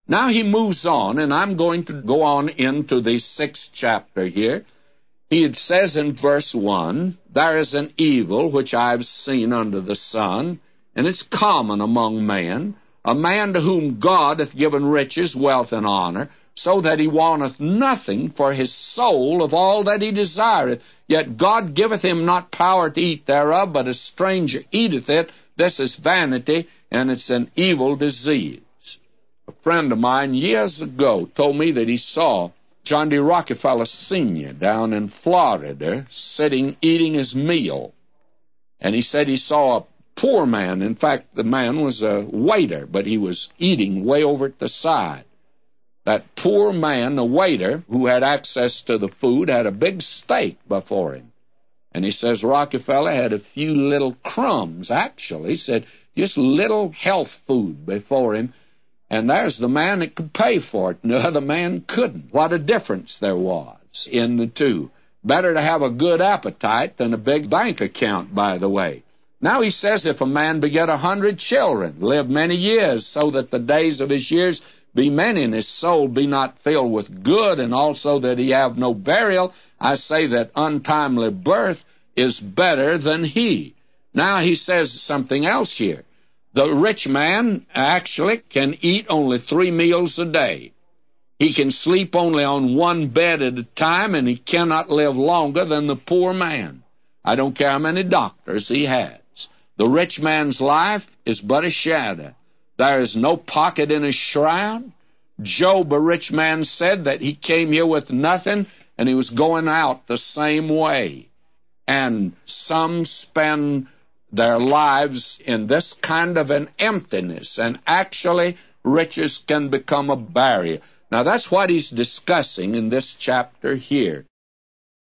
Now he moves on, and I'm going to go on into the 6th chapter here. He says in verse 1, "There is an evil which I have seen under the sun, and it's common among men, a man to whom God hath given riches, wealth, and honor, so that he wanteth nothing for his soul of all that he desireth. Yet God giveth him not power to eat thereof, but a stranger eateth it. This is vanity, and it's an evil disease." A friend of mine years ago told me that he saw John D. Rockefeller Sr. down in Florida sitting eating his meal. And he said he saw a poor man. In fact, the man was a waiter, but he was eating way over at the side. That poor man, the waiter, who had access to the food, had a big steak before him. And he says Rockefeller had a few little crumbs, actually. He said just little health food before him. And there's the man that could pay for it, and the other man couldn't. What a difference there was in the two. Better to have a good appetite than a big bank account, by the way. Now he says, if a man beget 100 children, live many years, so that the days of his years be many, and his soul be not filled with good, and also that he have no burial, I say that untimely birth is better than he. Now he says something else here. The rich man actually can eat only 3 meals a day. He can sleep only on one bed at a time, and he cannot live longer than the poor man. I don't care how many doctors he has. The rich man's life is but a shadow. There is no pocket in his shroud. Job, a rich man, said that he came here with nothing, and he was going out the same way. And some spend their lives in this kind of an emptiness, and actually riches can become a barrier. Now that's what he's discussing in this chapter here.